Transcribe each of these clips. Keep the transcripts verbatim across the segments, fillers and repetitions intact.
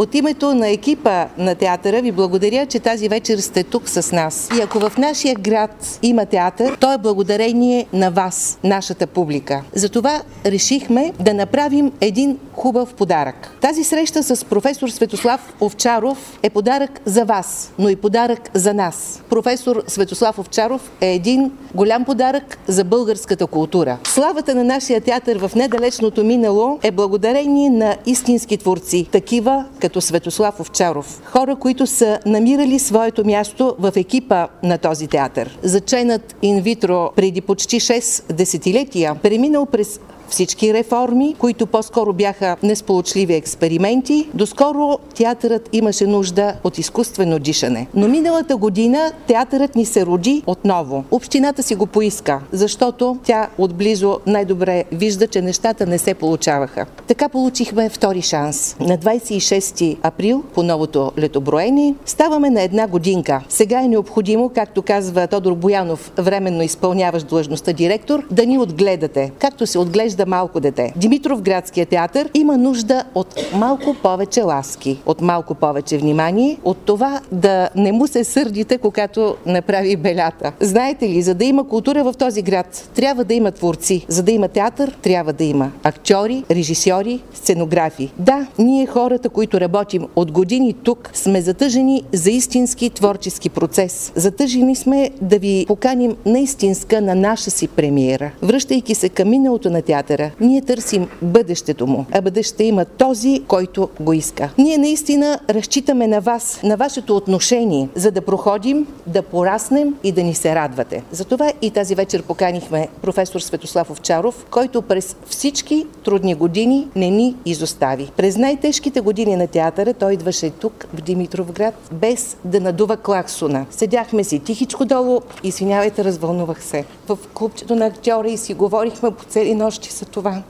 От името на екипа на театъра ви благодаря, че тази вечер сте тук с нас. И ако в нашия град има театър, то е благодарение на вас, нашата публика. Затова решихме да направим един хубав подарък. Тази среща с професор Светослав Овчаров е подарък за вас, но и подарък за нас. Професор Светослав Овчаров е един голям подарък за българската култура. Славата на нашия театър в недалечното минало е благодарение на истински творци, такива като Светослав Овчаров. Хора, които са намирали своето място в екипа на този театър. Заченат инвитро преди почти шест десетилетия, преминал през всички реформи, които по-скоро бяха несполучливи експерименти. Доскоро театърът имаше нужда от изкуствено дишане. Но миналата година театърът ни се роди отново. Общината си го поиска, защото тя отблизо най-добре вижда, че нещата не се получаваха. Така получихме втори шанс. На двадесет и шести април, по новото летоброение, ставаме на една годинка. Сега е необходимо, както казва Тодор Боянов, временно изпълняващ длъжността директор, да ни отгледате, както се отглежда малко дете. Димитровградския театър има нужда от малко повече ласки, от малко повече внимание, от това да не му се сърдите, когато направи белята. Знаете ли, за да има култура в този град, трябва да има творци. За да има театър, трябва да има актьори, режисьори, сценографи. Да, ние хората, които работим от години тук, сме затъжени за истински творчески процес. Затъжени сме да ви поканим наистинска на наша си премиера. Връщайки се към миналото на театъра, ние търсим бъдещето му, а бъдеще има този, който го иска. Ние наистина разчитаме на вас, на вашето отношение, за да проходим, да пораснем и да ни се радвате. Затова и тази вечер поканихме професор Светослав Овчаров, който през всички трудни години не ни изостави. През най-тежките години на театъра той идваше тук, в Димитровград, без да надува клаксона. Седяхме си тихичко долу, извинявайте, развълнувах се, в клубчето на актьора и си говорихме по цели нощи за това.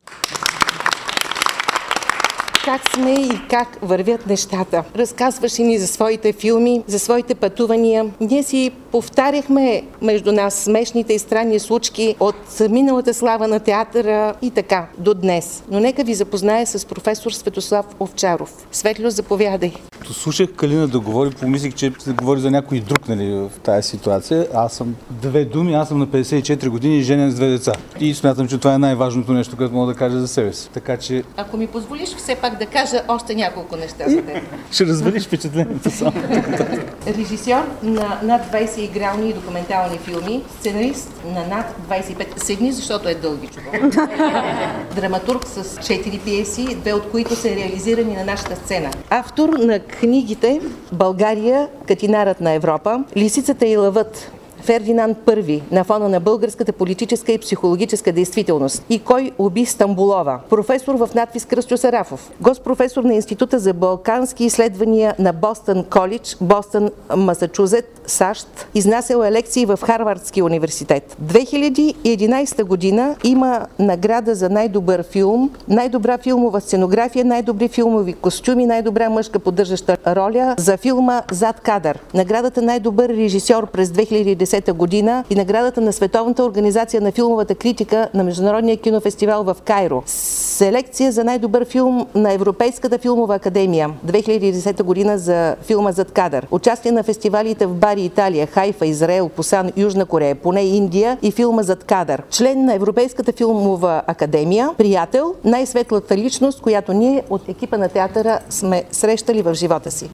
Как сме и как вървят нещата. Разказваше ни за своите филми, за своите пътувания. Ние си повтаряхме между нас смешните и странни случки от миналата слава на театъра и така, до днес. Но нека ви запозная с професор Светослав Овчаров. Светло, заповядай. Слушах Калина да говори, помислих, че се говори за някой друг, нали, в тази ситуация. Аз съм две думи, аз съм на петдесет и четири години и женен с две деца. И смятам, че това е най-важното нещо, което мога да кажа за себе си. Така че... Ако ми позволиш все пак да кажа още няколко неща за теб. Ще развалиш впечатлението само. Режисьор на над двадесет игрални и документални филми, сценарист на над двадесет и пет седни, защото е дълги човек. Драматург с четири пиеси, две от които са реализирани на нашата сцена. Автор на книгите "България, Катинарът на Европа", "Лисицата и лъвът", Фердинанд Първи на фона на българската политическа и психологическа действителност и "Кой уби Стамболова", професор в надпис Кръстю Сарафов, гостпрофесор на Института за балкански изследвания на Бостън Колидж, Бостън, Масачузет, САЩ, изнасял е лекции в Харвардския университет. две хиляди и единадесета година има награда за най-добър филм, най-добра филмова сценография, най-добри филмови костюми, най-добра мъжка поддържаща роля за филма "Зад кадър". Наградата най-добър режисьор през две хиляди и десета година и наградата на Световната организация на филмовата критика на Международния кинофестивал в Кайро. Селекция за най-добър филм на Европейската филмова академия две хиляди и десета година за филма "Зад кадър". Участие на фестивалите в Бари, Италия, Хайфа, Израел, Пусан, Южна Корея, поне Индия и филма "Зад кадър". Член на Европейската филмова академия, приятел, най-светлата личност, която ние от екипа на театъра сме срещали в живота си.